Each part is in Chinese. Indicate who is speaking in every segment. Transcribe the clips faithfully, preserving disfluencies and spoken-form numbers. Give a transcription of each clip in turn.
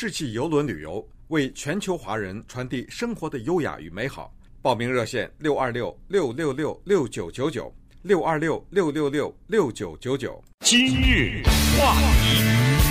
Speaker 1: 世纪邮轮旅游，为全球华人传递生活的优雅与美好。报名热线六二六六六六六九九九六二六六六六六九九九。
Speaker 2: 今日话题，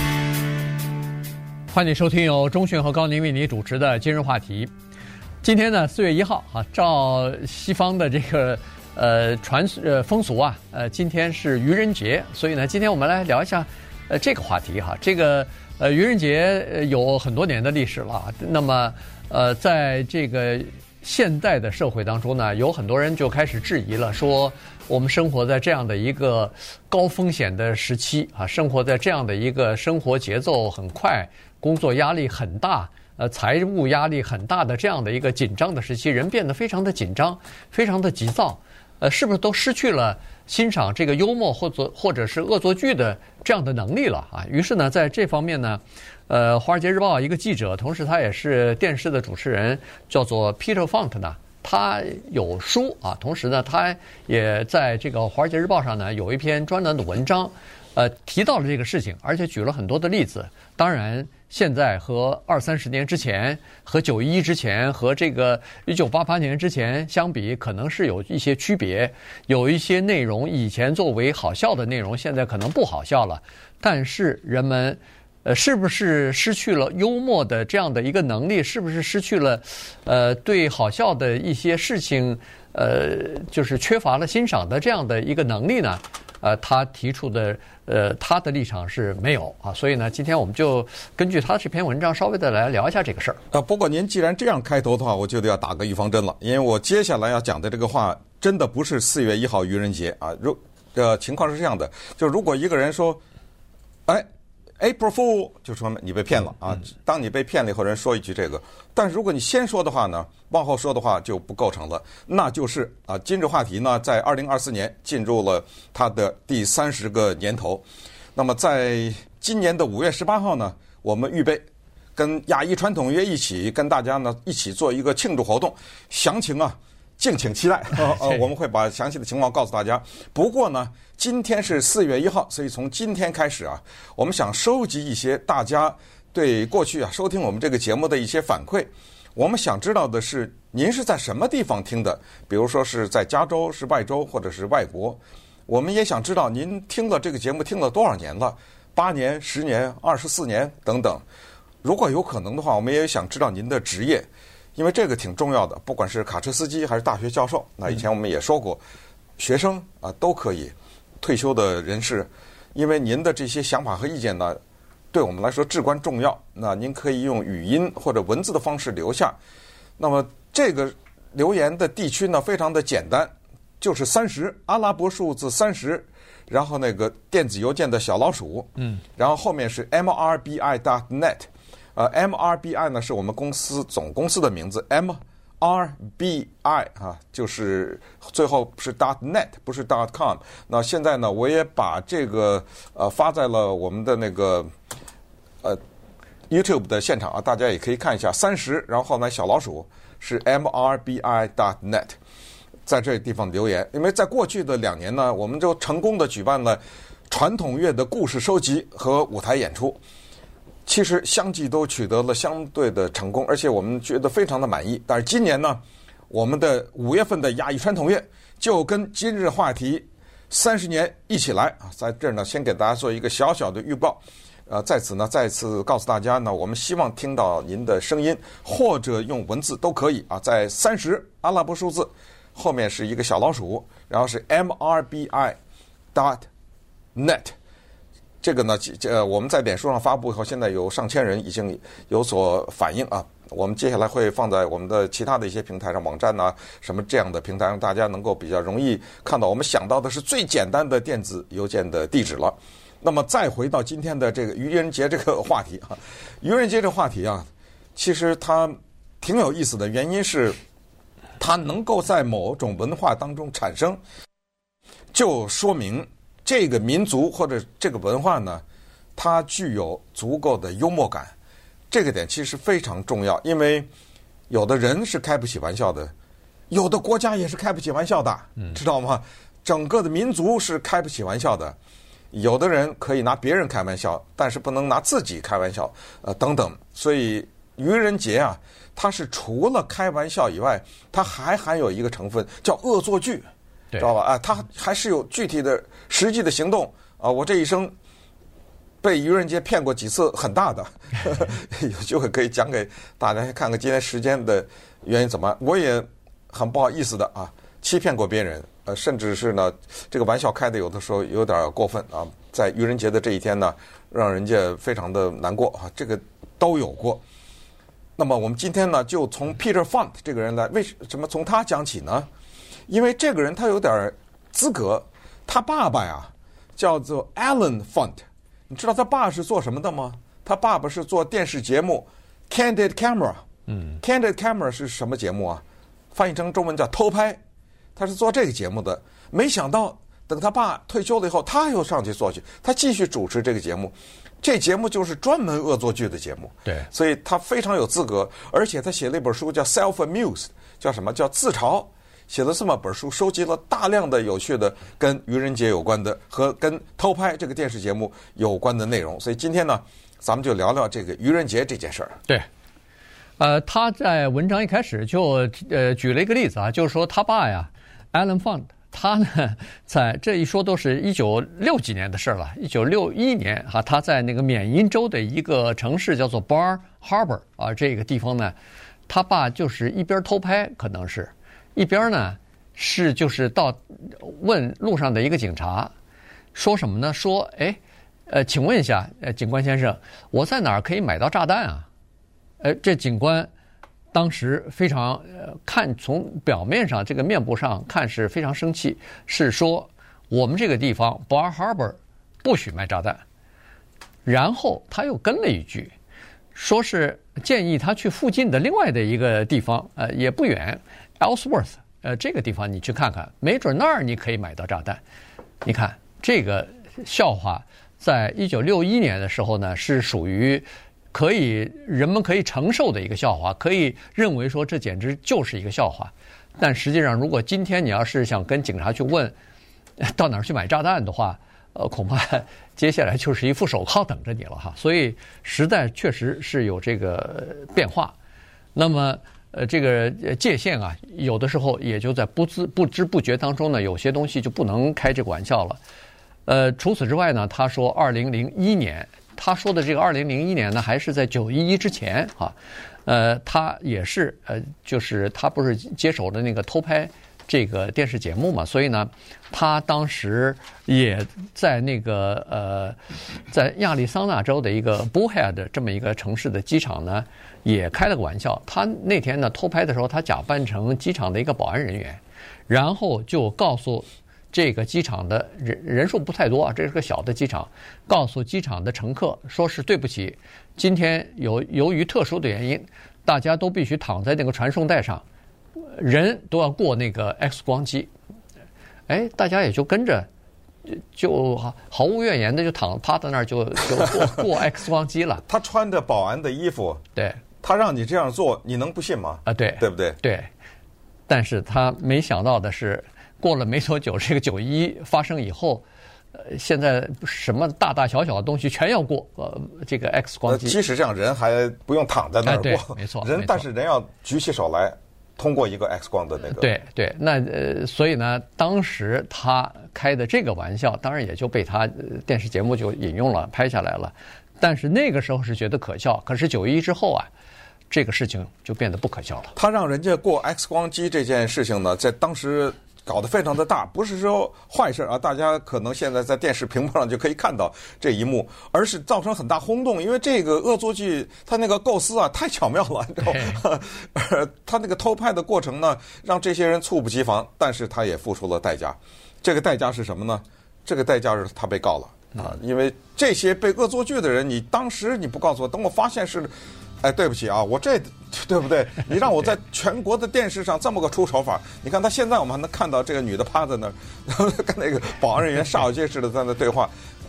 Speaker 3: 欢迎收听由钟迅和高宁为你主持的今日话题。今天呢，四月一号啊，照西方的这个呃传呃风俗啊，呃，今天是愚人节，所以呢，今天我们来聊一下呃这个话题哈。这个呃愚人节有很多年的历史了，那么呃，在这个现代的社会当中呢，有很多人就开始质疑了，说我们生活在这样的一个高风险的时期啊，生活在这样的一个生活节奏很快、工作压力很大、呃财务压力很大的这样的一个紧张的时期，人变得非常的紧张，非常的急躁，呃，是不是都失去了欣赏这个幽默或者或者是恶作剧的这样的能力了啊？于是呢，在这方面呢，呃，《华尔街日报》一个记者，同时他也是电视的主持人，叫做 Peter Funk 呢，他有书啊，同时呢，他也在这个《华尔街日报》上呢有一篇专栏的文章，呃，提到了这个事情，而且举了很多的例子。当然，现在和二三十年之前、和九一一之前、和这个一九八八年之前相比，可能是有一些区别。有一些内容以前作为好笑的内容，现在可能不好笑了。但是人们，呃，是不是失去了幽默的这样的一个能力？是不是失去了，呃，对好笑的一些事情，呃，就是缺乏了欣赏的这样的一个能力呢？呃，他提出的呃，他的立场是没有啊，所以呢，今天我们就根据他这篇文章稍微的来聊一下这个事儿。
Speaker 1: 啊，不过您既然这样开头的话，我就得要打个预防针了，因为我接下来要讲的这个话真的不是四月一号愚人节啊。如呃情况是这样的，就如果一个人说，哎 ，April Fool， 就说你被骗了啊。当你被骗了以后，人说一句这个，但是如果你先说的话呢，往后说的话就不构成了，那就是啊，今日话题呢，在二零二四年进入了它的第三十个年头。那么在今年的五月十八号呢，我们预备跟亚裔传统乐一起跟大家呢一起做一个庆祝活动，详情啊敬请期待。呃，我们会把详细的情况告诉大家。不过呢，今天是四月一号，所以从今天开始啊，我们想收集一些大家对过去啊收听我们这个节目的一些反馈。我们想知道的是，您是在什么地方听的？比如说是在加州、是外州或者是外国。我们也想知道您听了这个节目听了多少年了，八年、十年、二十四年等等。如果有可能的话，我们也想知道您的职业，因为这个挺重要的。不管是卡车司机还是大学教授，那以前我们也说过，学生啊都可以，退休的人士，因为您的这些想法和意见呢，对我们来说至关重要。那您可以用语音或者文字的方式留下。那么这个留言的地区呢，非常的简单，就是三十阿拉伯数字三十，然后那个电子邮件的小老鼠，嗯，然后后面是 m r b i dot net， 呃 m r b i 呢是我们公司总公司的名字 ，m r b i 啊，就是最后是 dot net， 不是 dot com。那现在呢，我也把这个呃发在了我们的那个呃 YouTube 的现场啊，大家也可以看一下。三十，然后呢小老鼠是 m r b i dot net。在这个地方留言，因为在过去的两年呢，我们就成功的举办了传统乐的故事收集和舞台演出，其实相继都取得了相对的成功，而且我们觉得非常的满意。但是今年呢，我们的五月份的亚裔传统乐就跟今日话题三十年一起来啊，在这儿呢，先给大家做一个小小的预报。呃，在此呢，再次告诉大家呢，我们希望听到您的声音，或者用文字都可以啊，在三十阿拉伯数字。后面是一个小老鼠，然后是 m r b i dot net。 这个呢，呃，我们在脸书上发布以后，现在有上千人已经有所反应啊。我们接下来会放在我们的其他的一些平台上，网站呐、啊，什么这样的平台，让大家能够比较容易看到。我们想到的是最简单的电子邮件的地址了。那么再回到今天的这个愚人节这个话题啊，愚人节这个话题啊，其实它挺有意思的，原因是它能够在某种文化当中产生，就说明这个民族或者这个文化呢，它具有足够的幽默感。这个点其实非常重要，因为有的人是开不起玩笑的，有的国家也是开不起玩笑的，知道吗？整个的民族是开不起玩笑的。 有的人可以拿别人开玩笑，但是不能拿自己开玩笑，呃，等等。所以愚人节啊，它是除了开玩笑以外，它还含有一个成分叫恶作剧，知道吧？啊，它还是有具体的、实际的行动啊。我这一生被愚人节骗过几次，很大的，呵呵有机会可以讲给大家看看今天时间的原因怎么。我也很不好意思的啊，欺骗过别人，呃，甚至是呢，这个玩笑开的有的时候有点过分啊，在愚人节的这一天呢，让人家非常的难过啊，这个都有过。那么我们今天呢，就从 Peter Font 这个人来，为什么从他讲起呢？因为这个人他有点资格，他爸爸呀叫做 Alan Font。你知道他爸是做什么的吗？他爸爸是做电视节目 Candid Camera。嗯 ，Candid Camera 是什么节目啊？翻译成中文叫偷拍。他是做这个节目的。没想到等他爸退休了以后，他又上去做去，他继续主持这个节目。这节目就是专门恶作剧的节目。
Speaker 3: 对，
Speaker 1: 所以他非常有资格。而且他写了一本书叫 Self-Amused， 叫什么？叫自嘲。写了这么本书，收集了大量的有趣的跟愚人节有关的和跟偷拍这个电视节目有关的内容。所以今天呢，咱们就聊聊这个愚人节这件事儿。
Speaker 3: 对，呃，他在文章一开始就呃举了一个例子啊，就是说他爸呀 ，Alan Font， 他呢在这一说都是一九六几年的事了，一九六一年啊，他在那个缅因州的一个城市叫做 Bar Harbor 啊，这个地方呢，他爸就是一边偷拍，可能是。一边呢是就是到问路上的一个警察，说什么呢？说哎，呃，请问一下，呃，警官先生，我在哪儿可以买到炸弹啊？呃，这警官当时非常呃，看从表面上这个面部上看是非常生气，是说我们这个地方 Bar Harbor 不许卖炸弹。然后他又跟了一句，说是建议他去附近的另外的一个地方，呃，也不远。Ellsworth， 呃，这个地方你去看看，没准那儿你可以买到炸弹。你看这个笑话，在一九六一年的时候呢，是属于可以人们可以承受的一个笑话，可以认为说这简直就是一个笑话。但实际上，如果今天你要是想跟警察去问到哪儿去买炸弹的话，呃，恐怕接下来就是一副手铐等着你了哈。所以时代确实是有这个变化。那么。呃，这个界限啊，有的时候也就在不知不知不觉当中呢，有些东西就不能开这个玩笑了。呃，除此之外呢，他说二零零一年，他说的这个二零零一年呢，还是在九一一之前啊。呃，他也是呃，就是他不是接手的那个偷拍这个电视节目嘛，所以呢，他当时也在那个呃，在亚利桑那州的一个 Bullhead 这么一个城市的机场呢。也开了个玩笑，他那天呢偷拍的时候，他假扮成机场的一个保安人员，然后就告诉这个机场的人人数不太多啊，这是个小的机场，告诉机场的乘客说是对不起，今天有由于特殊的原因，大家都必须躺在那个传送带上，人都要过那个 X 光机，哎，大家也就跟着。就毫无怨言的就躺趴在那儿就就过过 X 光机了。
Speaker 1: 他穿着保安的衣服，
Speaker 3: 对，
Speaker 1: 他让你这样做，你能不信吗？
Speaker 3: 啊，对，
Speaker 1: 对不对？
Speaker 3: 对。但是他没想到的是，过了没多久，这个九一一发生以后，呃，现在什么大大小小的东西全要过呃这个 X 光机。
Speaker 1: 即使这样，人还不用躺在那儿过，
Speaker 3: 哎、没错，
Speaker 1: 人但是人要举起手来。通过一个 X 光的那个，
Speaker 3: 对对，那呃，所以呢，当时他开的这个玩笑，当然也就被他、呃、电视节目就引用了，拍下来了。但是那个时候是觉得可笑，可是九一之后啊，这个事情就变得不可笑了。
Speaker 1: 他让人家过 X 光机这件事情呢，在当时搞得非常的大，不是说坏事啊，大家可能现在在电视屏幕上就可以看到这一幕，而是造成很大轰动，因为这个恶作剧它那个构思啊太巧妙了，你知道吗？他那个偷拍的过程呢，让这些人猝不及防，但是他也付出了代价。这个代价是什么呢？这个代价是他被告了啊，因为这些被恶作剧的人，你当时你不告诉我，等我发现是。哎，对不起啊，我这对不对？你让我在全国的电视上这么个出手法，你看他现在我们还能看到这个女的趴在那儿，跟那个保安人员煞有介事的在那对话，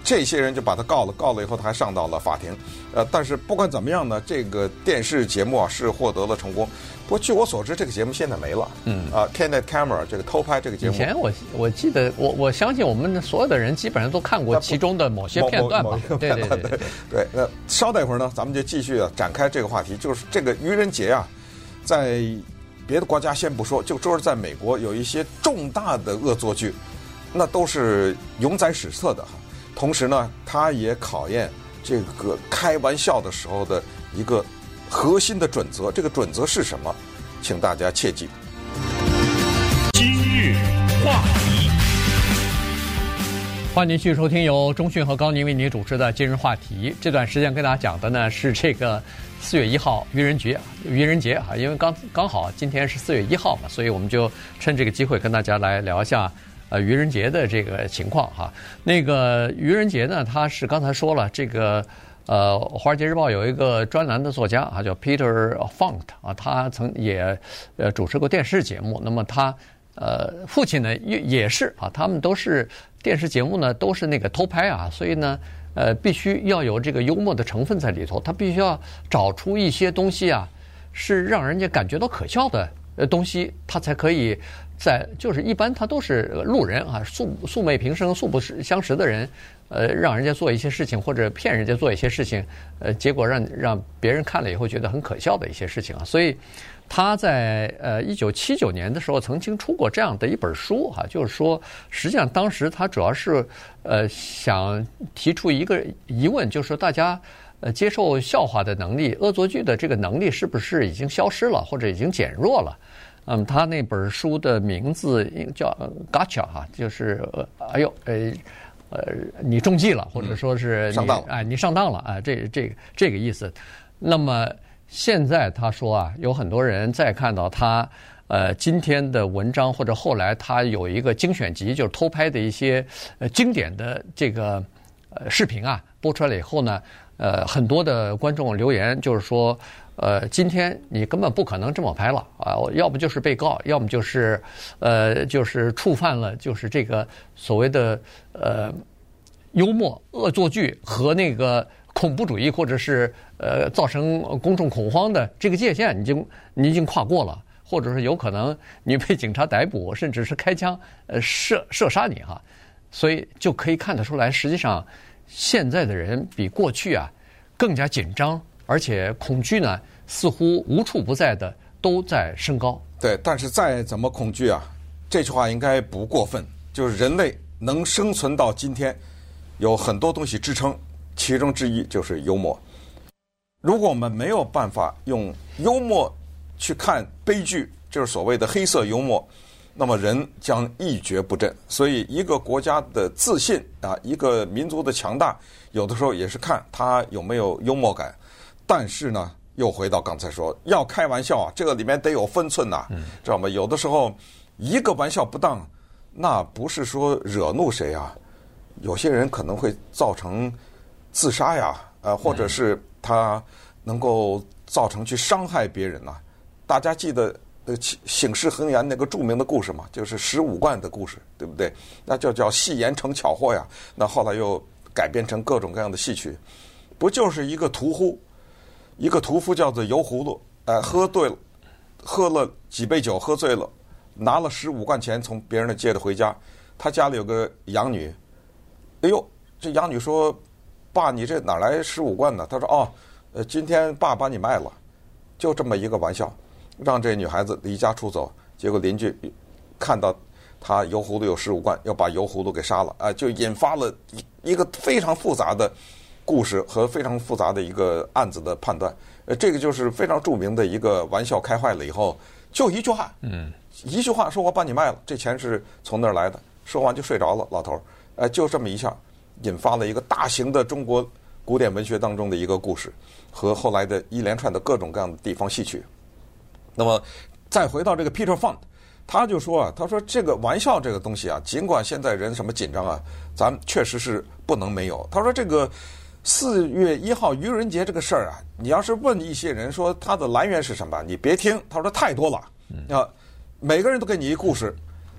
Speaker 1: 这些人就把他告了，告了以后他还上到了法庭。呃，但是不管怎么样呢，这个电视节目啊是获得了成功。不过据我所知，这个节目现在没了。嗯啊 ，Candid Camera 这个偷拍这个节目，
Speaker 3: 以前我我记得我我相信我们所有的人基本上都看过其中的某些片段吧。对对对对
Speaker 1: 对。那稍待一会儿呢，咱们就继续展开这个话题，就是这个愚人节啊，在别的国家先不说，就说是在美国有一些重大的恶作剧，那都是永载史册的哈。同时呢，它也考验这个开玩笑的时候的一个核心的准则，这个准则是什么？请大家切记。
Speaker 2: 今日话题，
Speaker 3: 欢迎您继续收听由钟讯和高宁为您主持的今日话题。这段时间跟大家讲的呢是这个四月一号愚人节，愚人节啊，因为刚刚好今天是四月一号嘛，所以我们就趁这个机会跟大家来聊一下呃愚人节的这个情况哈。那个愚人节呢，它是刚才说了这个。呃，《华尔街日报》有一个专栏的作家啊，叫 Peter Funk 啊，他曾也呃主持过电视节目。那么他呃父亲呢也也是啊，他们都是电视节目呢都是那个偷拍啊，所以呢呃必须要有这个幽默的成分在里头，他必须要找出一些东西啊，是让人家感觉到可笑的呃东西，他才可以在就是一般他都是路人啊，素素昧平生、素不相识的人。呃，让人家做一些事情，或者骗人家做一些事情，呃，结果让让别人看了以后觉得很可笑的一些事情啊。所以他在呃一九七九年的时候曾经出过这样的一本书哈、啊，就是说，实际上当时他主要是呃想提出一个疑问，就是说大家呃接受笑话的能力、恶作剧的这个能力是不是已经消失了，或者已经减弱了？嗯，他那本书的名字叫 Gotcha 哈、啊，就是呃哎呦呃。呃，你中计了，或者说是你、嗯、
Speaker 1: 上当了，
Speaker 3: 哎，你上当了，哎，这这个这个意思。那么现在他说啊，有很多人在看到他呃今天的文章，或者后来他有一个精选集，就是偷拍的一些呃经典的这个呃视频啊，播出来以后呢，呃，很多的观众留言就是说，呃，今天你根本不可能这么拍了啊，要不就是被告，要么就是呃就是触犯了就是这个所谓的呃。幽默、恶作剧和那个恐怖主义，或者是呃造成公众恐慌的这个界限，你已经你已经跨过了，或者是有可能你被警察逮捕，甚至是开枪呃射射杀你哈，所以就可以看得出来，实际上现在的人比过去啊更加紧张，而且恐惧呢似乎无处不在的都在升高。
Speaker 1: 对，但是再怎么恐惧啊，这句话应该不过分，就是人类能生存到今天。有很多东西支撑，其中之一就是幽默。如果我们没有办法用幽默去看悲剧，就是所谓的黑色幽默，那么人将一蹶不振。所以一个国家的自信啊，一个民族的强大，有的时候也是看他有没有幽默感。但是呢，又回到刚才说，要开玩笑啊，这个里面得有分寸呐、啊，知道吗？有的时候一个玩笑不当，那不是说惹怒谁啊。有些人可能会造成自杀呀，呃，或者是他能够造成去伤害别人呐、啊。大家记得呃醒世恒言那个著名的故事嘛，就是十五贯的故事，对不对？那就叫戏言成巧货呀。那后来又改编成各种各样的戏曲，不就是一个屠夫，一个屠夫叫做油葫芦，呃，喝醉了，喝了几杯酒，喝醉了，拿了十五贯钱从别人那借的回家，他家里有个养女。哎呦，这养女说：“爸，你这哪来十五贯呢？”他说：“哦，呃，今天爸把你卖了。”就这么一个玩笑，让这女孩子离家出走。结果邻居看到他油葫芦有十五贯，要把油葫芦给杀了，啊、呃，就引发了一个非常复杂的故事和非常复杂的一个案子的判断。呃，这个就是非常著名的一个玩笑开坏了以后，就一句话，嗯，一句话说我把你卖了，这钱是从那儿来的。说完就睡着了，老头儿。哎，就这么一下，引发了一个大型的中国古典文学当中的一个故事，和后来的一连串的各种各样的地方戏曲。那么，再回到这个 Peter Funk， 他就说啊，他说这个玩笑这个东西啊，尽管现在人什么紧张啊，咱们确实是不能没有。他说这个四月一号愚人节这个事儿啊，你要是问一些人说它的来源是什么，你别听，他说太多了啊，每个人都给你一故事。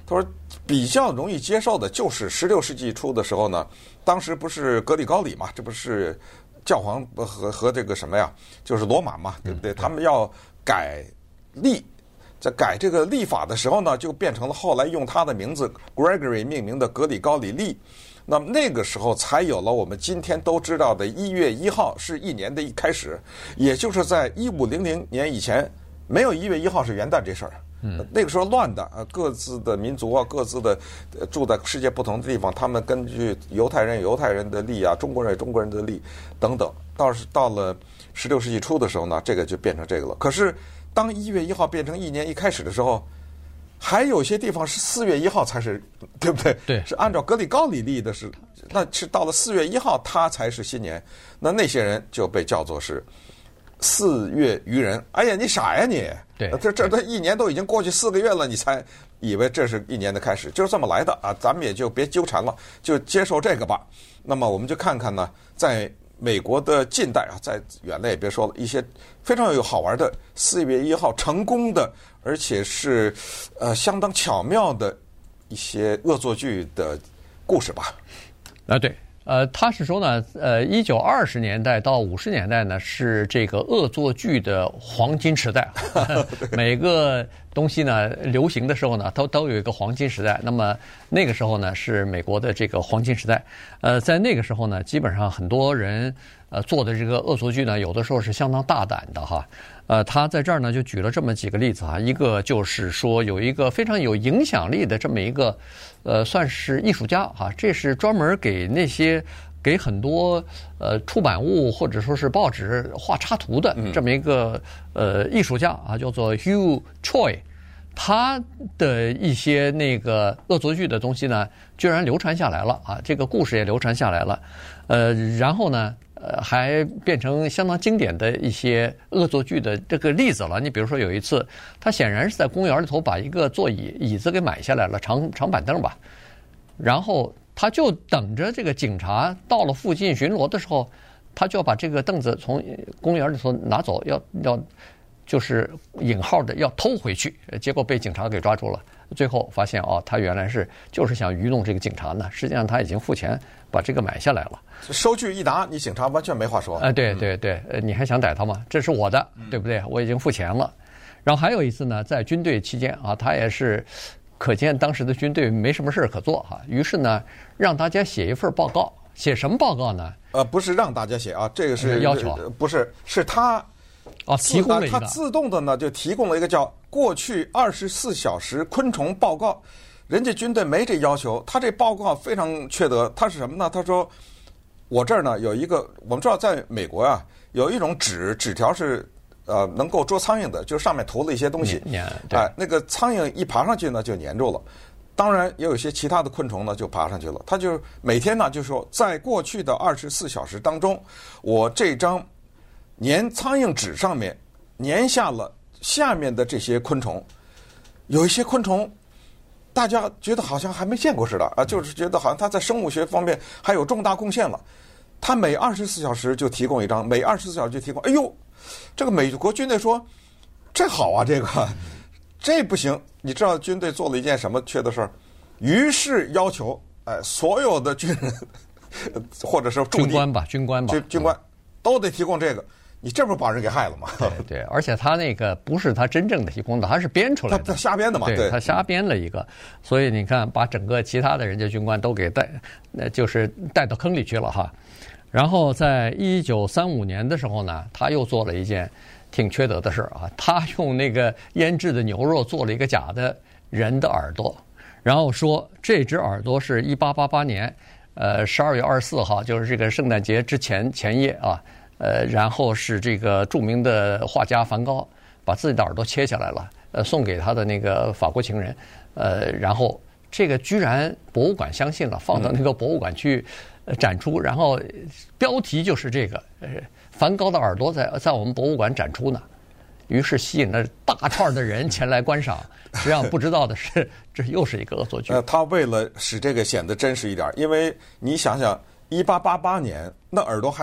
Speaker 1: 他说比较容易接受的就是十六世纪初的时候呢，当时不是格里高里嘛，这不是教皇和和这个什么呀，就是罗马嘛，对不对？他们要改历，在改这个历法的时候呢，就变成了后来用他的名字 Gregory 命名的格里高里历。那么那个时候才有了我们今天都知道的一月一号是一年的一开始，也就是在一五零零年以前，没有一月一号是元旦这事儿。嗯，那个时候乱的啊，各自的民族啊，各自的、呃、住在世界不同的地方，他们根据犹太人有犹太人的历啊，中国人有中国人的历等等。到是到了十六世纪初的时候呢，这个就变成这个了。可是当一月一号变成一年一开始的时候，还有些地方是四月一号才是，对不对？
Speaker 3: 对，
Speaker 1: 是按照格里高里历的是，那是到了四月一号，它才是新年。那那些人就被叫做是四月愚人。哎呀，你傻呀你！
Speaker 3: 对，
Speaker 1: 这这这一年都已经过去四个月了，你才以为这是一年的开始，就是这么来的啊！咱们也就别纠缠了，就接受这个吧。那么我们就看看呢，在美国的近代啊，在远了也别说了，一些非常有好玩的四月一号成功的，而且是呃相当巧妙的一些恶作剧的故事吧。
Speaker 3: 啊，对，呃，他是说呢，呃，一九二十年代到五十年代呢是这个恶作剧的黄金时代，每个东西呢流行的时候呢，都都有一个黄金时代。那么那个时候呢是美国的这个黄金时代。呃，在那个时候呢，基本上很多人呃做的这个恶作剧呢，有的时候是相当大胆的哈。呃，他在这儿呢就举了这么几个例子哈，一个就是说有一个非常有影响力的这么一个呃算是艺术家哈，这是专门给那些给很多呃出版物或者说是报纸画插图的这么一个呃艺术家啊，叫做 Hugh Choi。他的一些那个恶作剧的东西呢，居然流传下来了啊，这个故事也流传下来了，呃，然后呢，呃，还变成相当经典的一些恶作剧的这个例子了。你比如说有一次，他显然是在公园里头把一个座椅椅子给买下来了，长长板凳吧，然后他就等着这个警察到了附近巡逻的时候，他就要把这个凳子从公园里头拿走，要要。就是引号的要偷回去，结果被警察给抓住了。最后发现哦，他原来是就是想愚弄这个警察呢。实际上他已经付钱把这个买下来了。
Speaker 1: 收据一拿，你警察完全没话说。
Speaker 3: 哎、呃，对对对，呃，你还想逮他吗？这是我的，对不对？我已经付钱了。然后还有一次呢，在军队期间啊，他也是可见当时的军队没什么事可做哈、啊，于是呢让大家写一份报告。写什么报告呢？
Speaker 1: 呃，不是让大家写啊，这个是
Speaker 3: 要求，
Speaker 1: 不是是他。
Speaker 3: 哦，提供了一个，
Speaker 1: 它自动的呢，就提供了一个叫“过去二十四小时昆虫报告”。人家军队没这要求，他这报告非常缺德。他是什么呢？他说：“我这儿呢有一个，我们知道在美国啊，有一种纸纸条是呃能够捉苍蝇的，就是上面涂了一些东西，哎、呃，那个苍蝇一爬上去呢就粘住了。当然也有一些其他的昆虫呢就爬上去了。他就每天呢就说，在过去的二十四小时当中，我这张。”粘苍蝇纸上面粘下了下面的这些昆虫，有一些昆虫大家觉得好像还没见过似的啊，就是觉得好像它在生物学方面还有重大贡献了。它每二十四小时就提供一张，每二十四小时就提供。哎呦，这个美国军队说这好啊，这个这不行。你知道军队做了一件什么缺的事儿？于是要求哎所有的军人或者是驻地
Speaker 3: 军官吧，军官吧，
Speaker 1: 军军官都得提供这个。你这不是把人给害了吗？
Speaker 3: 对对，而且他那个不是他真正的提供的，他是编出来的，
Speaker 1: 他他瞎编的嘛，
Speaker 3: 对，
Speaker 1: 对
Speaker 3: 他瞎编了一个，所以你看，把整个其他的人家军官都给带，呃，就是带到坑里去了哈。然后在一九三五年的时候呢，他又做了一件挺缺德的事啊，他用那个腌制的牛肉做了一个假的人的耳朵，然后说这只耳朵是一八八八年，呃，十二月二十四号，就是这个圣诞节之前前夜啊。呃，然后是这个著名的画家梵高把自己的耳朵切下来了，呃，送给他的那个法国情人，呃，然后这个居然博物馆相信了，放到那个博物馆去展出，然后标题就是这个，呃，梵高的耳朵在在我们博物馆展出呢，于是吸引了大串的人前来观赏。实际上不知道的是，这又是一个恶作剧。
Speaker 1: 呃，他为了使这个显得真实一点，因为你想想，一八八八年那耳朵还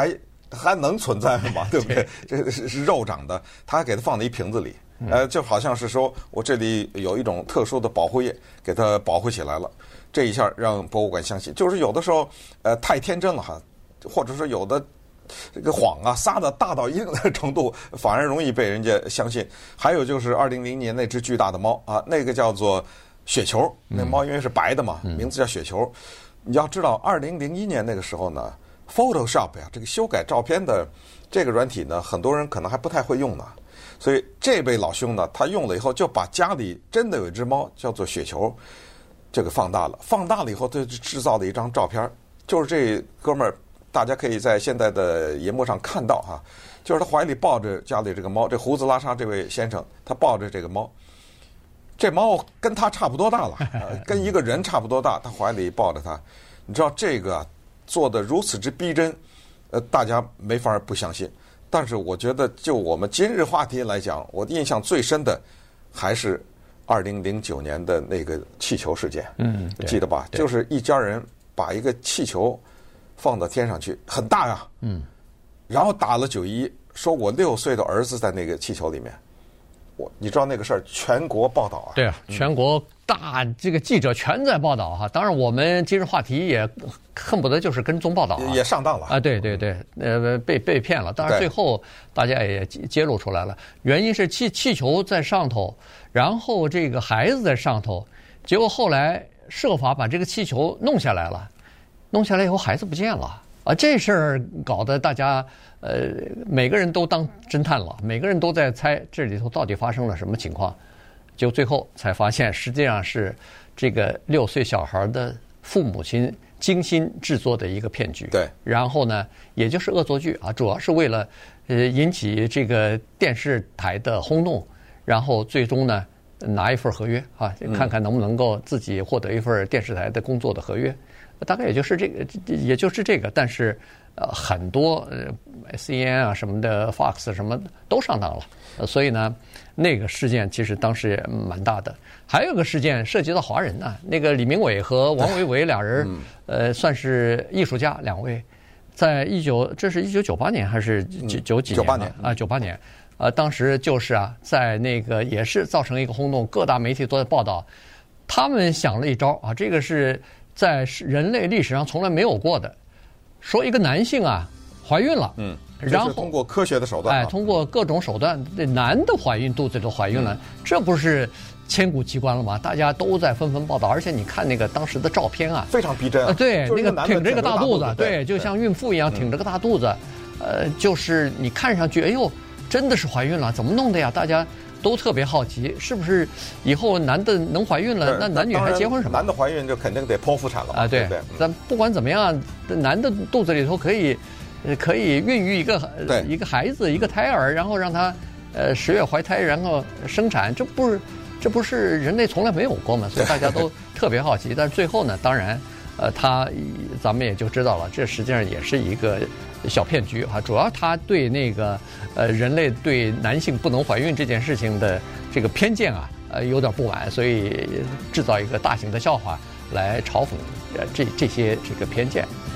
Speaker 1: 还能存在吗？对不对？这是是肉长的，他还给它放在一瓶子里，呃，就好像是说我这里有一种特殊的保护液，给它保护起来了。这一下让博物馆相信，就是有的时候，呃，太天真了哈，或者说有的这个谎啊撒的大到一定的程度，反而容易被人家相信。还有就是二零零零年那只巨大的猫啊，那个叫做雪球，那猫因为是白的嘛，名字叫雪球。你要知道，二零零一年那个时候呢 ，Photoshop 呀，这个修改照片的这个软体呢，很多人可能还不太会用呢。所以这位老兄呢，他用了以后，就把家里真的有一只猫叫做雪球，这个放大了，放大了以后，他就制造了一张照片，就是这哥们儿，大家可以在现在的荧幕上看到哈，就是他怀里抱着家里这个猫，这胡子拉碴这位先生，他抱着这个猫。这猫跟他差不多大了，呃、跟一个人差不多大，他怀里抱着他，你知道这个做的如此之逼真，呃，大家没法不相信。但是我觉得，就我们今日话题来讲，我印象最深的还是二零零九年的那个气球事件，
Speaker 3: 嗯，
Speaker 1: 记得吧？就是一家人把一个气球放到天上去，很大呀，
Speaker 3: 嗯，
Speaker 1: 然后打了九一，说我六岁的儿子在那个气球里面。我你知道那个事儿，全国报道啊！
Speaker 3: 对啊，全国大这个记者全在报道哈。当然，我们今日话题也恨不得就是跟踪报道、啊，
Speaker 1: 也上当了
Speaker 3: 啊！对对对，呃，被被骗了。当然，最后大家也揭露出来了，原因是气气球在上头，然后这个孩子在上头，结果后来设法把这个气球弄下来了，弄下来以后孩子不见了。啊，这事儿搞得大家呃每个人都当侦探了，每个人都在猜这里头到底发生了什么情况，就最后才发现实际上是这个六岁小孩的父母亲精心制作的一个骗局。
Speaker 1: 对，
Speaker 3: 然后呢，也就是恶作剧啊，主要是为了呃引起这个电视台的轰动，然后最终呢拿一份合约啊，看看能不能够自己获得一份电视台的工作的合约。大概也就是这个，也就是这个，但是呃，很多呃 C N N 啊什么的 ，Fox 什么都上当了，呃，所以呢，那个事件其实当时也蛮大的。还有个事件涉及到华人呢、啊，那个李明伟和王维维俩人，呃，算是艺术家两位，在一九，这是一九九八年还是九九几年？
Speaker 1: 九八年
Speaker 3: 啊，九八年，呃，当时就是啊，在那个也是造成一个轰动，各大媒体都在报道，他们想了一招啊，这个是。在人类历史上从来没有过的，说一个男性啊怀孕了，
Speaker 1: 嗯，
Speaker 3: 然后
Speaker 1: 通过科学的手段、啊，
Speaker 3: 哎，通过各种手段，这男的怀孕肚子里头怀孕了，嗯、这不是千古奇观了吗？大家都在纷纷报道，而且你看那个当时的照片啊，
Speaker 1: 非常逼真啊，
Speaker 3: 呃、对，
Speaker 1: 那
Speaker 3: 个挺着个大肚子，
Speaker 1: 对，
Speaker 3: 对，就像孕妇一样挺着个大肚子，呃，就是你看上去，哎呦，真的是怀孕了，怎么弄的呀？大家。都特别好奇，是不是以后男的能怀孕了，那男女还结婚什么？
Speaker 1: 男的怀孕就肯定得剖腹产了
Speaker 3: 啊！对，
Speaker 1: 对，
Speaker 3: 咱不管怎么样，男的肚子里头可以，可以孕育一个一个孩子，一个胎儿，然后让他呃十月怀胎，然后生产，这不是这不是人类从来没有过吗？所以大家都特别好奇。但是最后呢，当然，呃，他咱们也就知道了，这实际上也是一个小骗局哈。主要他对那个呃人类对男性不能怀孕这件事情的这个偏见啊，呃有点不满，所以制造一个大型的笑话来嘲讽呃这这些这个偏见。